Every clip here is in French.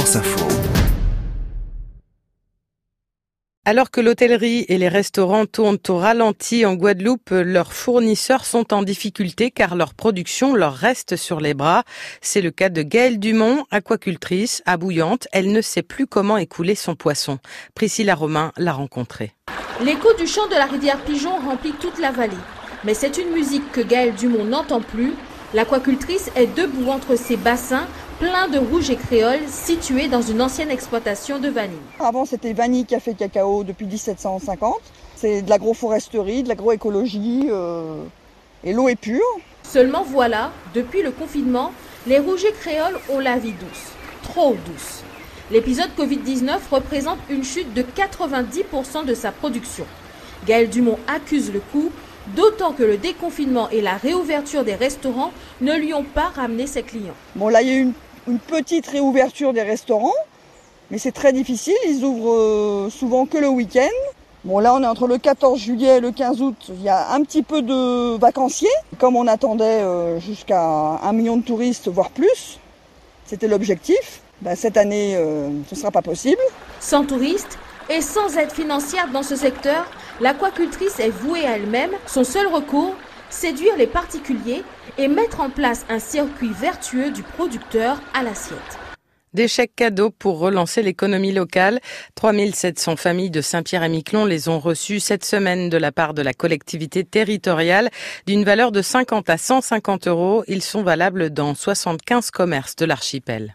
France Info. Alors que l'hôtellerie et les restaurants tournent au ralenti en Guadeloupe, leurs fournisseurs sont en difficulté car leur production leur reste sur les bras. C'est le cas de Gaëlle Dumont, aquacultrice à Bouillante. Elle ne sait plus comment écouler son poisson. Priscilla Romain l'a rencontrée. L'écho du chant de la rivière Pigeon remplit toute la vallée. Mais c'est une musique que Gaëlle Dumont n'entend plus. L'aquacultrice est debout entre ses bassins pleins de rouge et créole situés dans une ancienne exploitation de vanille. Avant, c'était Vanille Café Cacao depuis 1750. C'est de l'agroforesterie, de l'agroécologie et l'eau est pure. Seulement voilà, depuis le confinement, les rouges et créoles ont la vie douce, trop douce. L'épisode Covid-19 représente une chute de 90% de sa production. Gaëlle Dumont accuse le coup, d'autant que le déconfinement et la réouverture des restaurants ne lui ont pas ramené ses clients. Bon, là, il y a eu une petite réouverture des restaurants, mais c'est très difficile. Ils ouvrent souvent que le week-end. Bon, là, on est entre le 14 juillet et le 15 août. Il y a un petit peu de vacanciers. Comme on attendait jusqu'à 1 million de touristes, voire plus, c'était l'objectif. Cette année, ce ne sera pas possible. Sans touristes et sans aide financière dans ce secteur, l'aquacultrice est vouée à elle-même. Son seul recours, séduire les particuliers et mettre en place un circuit vertueux du producteur à l'assiette. Des chèques cadeaux pour relancer l'économie locale. 3700 familles de Saint-Pierre-et-Miquelon les ont reçus cette semaine de la part de la collectivité territoriale d'une valeur de 50 à 150 €. Ils sont valables dans 75 commerces de l'archipel.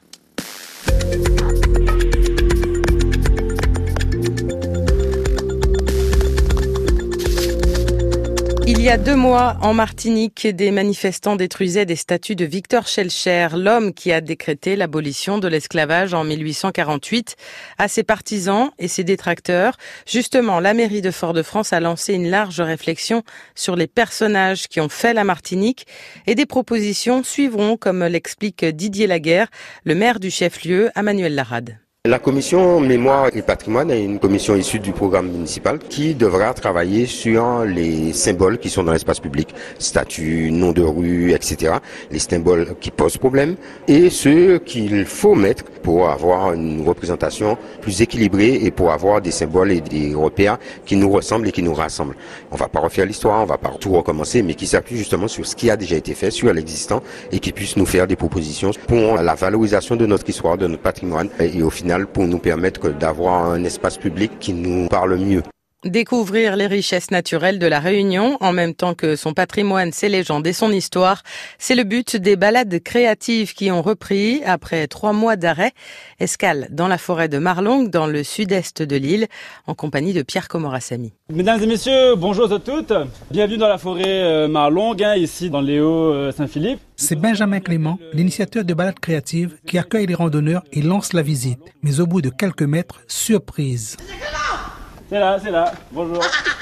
Il y a 2 mois, en Martinique, des manifestants détruisaient des statues de Victor Schœlcher, l'homme qui a décrété l'abolition de l'esclavage en 1848. À ses partisans et ses détracteurs, justement, la mairie de Fort-de-France a lancé une large réflexion sur les personnages qui ont fait la Martinique et des propositions suivront, comme l'explique Didier Laguerre, le maire du chef-lieu, Emmanuel Larade. La commission Mémoire et Patrimoine est une commission issue du programme municipal qui devra travailler sur les symboles qui sont dans l'espace public, statues, noms de rues, etc. Les symboles qui posent problème et ceux qu'il faut mettre pour avoir une représentation plus équilibrée et pour avoir des symboles et des repères qui nous ressemblent et qui nous rassemblent. On va pas refaire l'histoire, on va pas tout recommencer, mais qui s'appuie justement sur ce qui a déjà été fait, sur l'existant et qui puisse nous faire des propositions pour la valorisation de notre histoire, de notre patrimoine et au final pour nous permettre d'avoir un espace public qui nous parle mieux. Découvrir les richesses naturelles de la Réunion, en même temps que son patrimoine, ses légendes et son histoire, c'est le but des balades créatives qui ont repris après 3 mois d'arrêt. Escale dans la forêt de Marlongue, dans le sud-est de l'île, en compagnie de Pierre Comorassamy. Mesdames et messieurs, bonjour à toutes. Bienvenue dans la forêt Marlongue, ici dans les Hauts-Saint-Philippe. C'est Benjamin Clément, l'initiateur de balades créatives, qui accueille les randonneurs et lance la visite. Mais au bout de quelques mètres, surprise. C'est là, bonjour.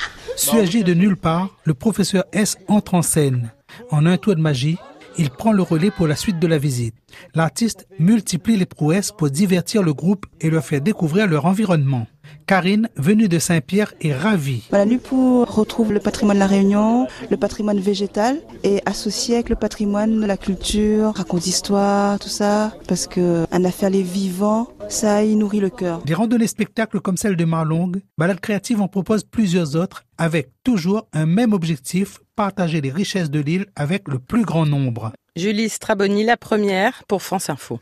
Suagé de nulle part, le professeur S entre en scène. En un tour de magie, il prend le relais pour la suite de la visite. L'artiste multiplie les prouesses pour divertir le groupe et leur faire découvrir leur environnement. Karine, venue de Saint-Pierre, est ravie. L'UPO retrouve le patrimoine de la Réunion, le patrimoine végétal et associé avec le patrimoine de la culture, raconte d'histoire, tout ça, parce que un affaire les vivants, ça y nourrit le cœur. Des randonnées spectacles comme celle de Marlongue, Balades créatives en propose plusieurs autres avec toujours un même objectif, partager les richesses de l'île avec le plus grand nombre. Julie Straboni, la première pour France Info.